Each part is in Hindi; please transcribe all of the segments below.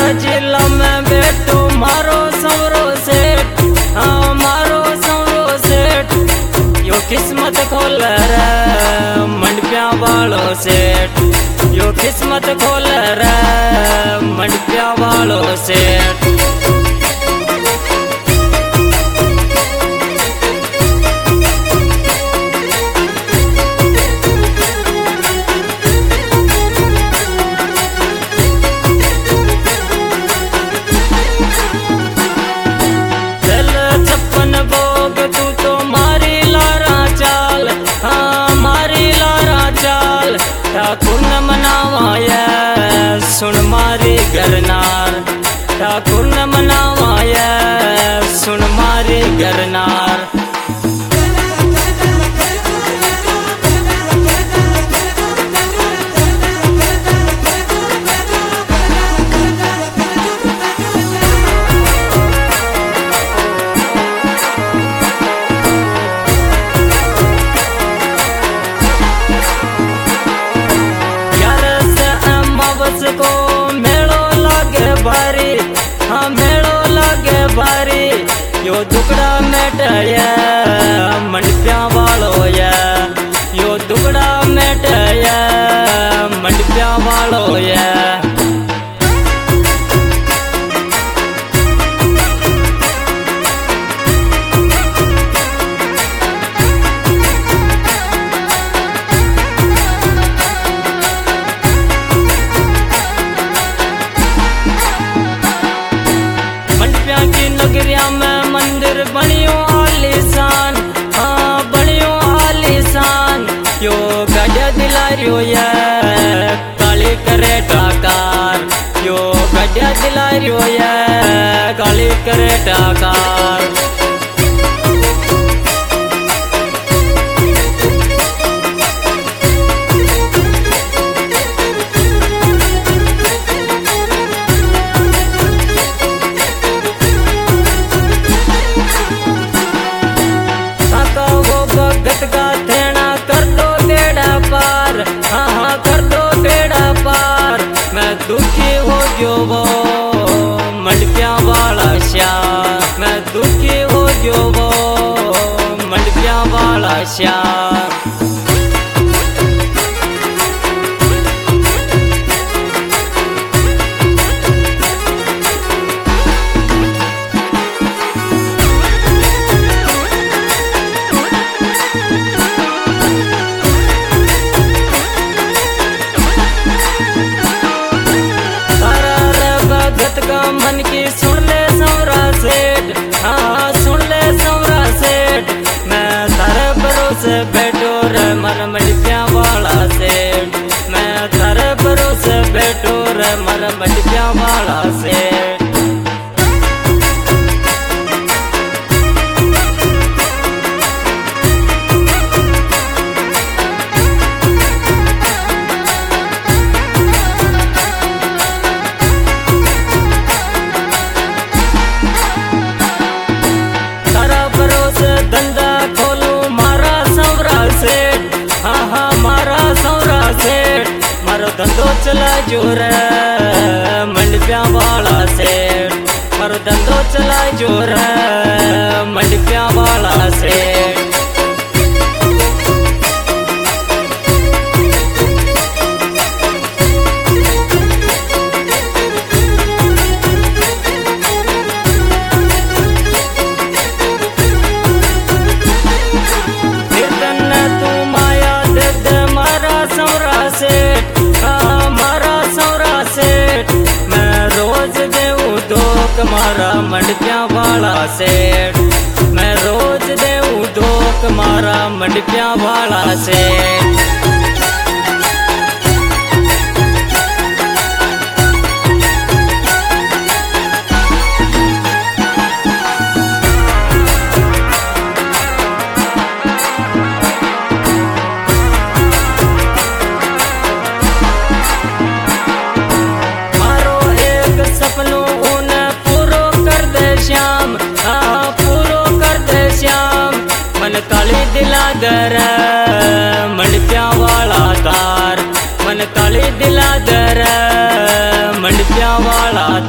जिला में बेटो मारो सवरो सेठ, हाँ मारो सवरो सेठ। यो किस्मत खोल रे मंडपिया वालो सेठ, यो किस्मत खोल रे मंडपिया वालो सेठ। ठाकुर न मनावाया सुन मारी गरनार, ठाकुर न मनावाया सुन मारी गरनार। को मेड़ो लागे भारी, हाँ मेड़ो लागे भारी। यो दुकड़ा मेटाया मंडपिया वालो या, यो दुकड़ा मेटाया मंडपिया वालो या। नगरिया में मंदिर बनियो आलीशान, हाँ बनियो आलीशान। यो गड्ढा दिलारियो या काली करे टाकार, यो गड्ढा दिलारियो या काली करे टाकार। दुखी हो गयो वो मंडपिया वाला श्याम, मैं दुखी हो गयो वो मंडपिया वाला श्याम। मन की सुन ले सवरा सेठ, हाँ सुन ले सवरा सेठ। मैं थारे भरोसे बैठो रे मर मंडपिया वाला सेठ, मैं थारे भरोसे बैठो रे मर मंडपिया वाला सेठ। धंधा खोलू मारा सवरा सेठ, हाँ हाँ मारा सवरा सेठ। मारो धंधो चला जो रे मंडपिया वाला सेठ, मारो धंधो चला जो रे मंडपिया वाला सेठ। मारा मंडपिया वाला सेठ, मैं रोज देऊ धोक मारा मंडपिया वाला सेठ। काली दिला दर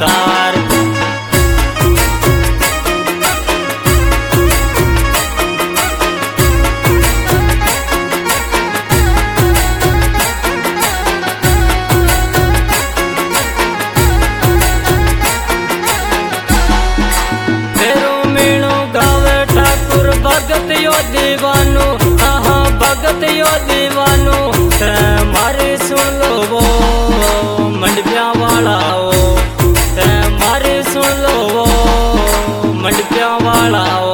कार। भगत यो दीवानो, हाँ भगत यो दीवानो, मारे सुन लो वो मंडपिया वाला हो, मारे सुन लो वो मंडपिया वाला हो।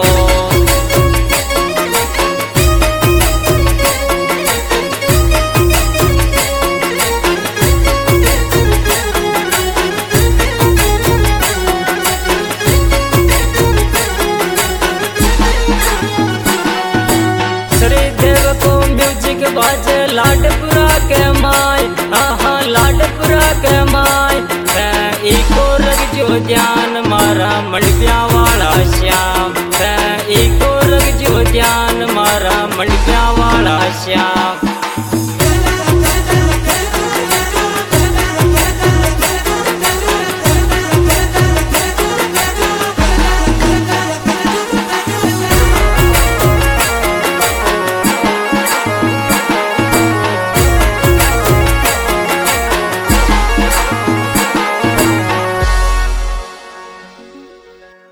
बाजे लाडपुरा के माय, हाँ लाडपुरा के माय, इको रख जो ध्यान मारा मंडपिया वाला श्याम, इको रख जो ध्यान मारा मंडपिया वाला श्याम।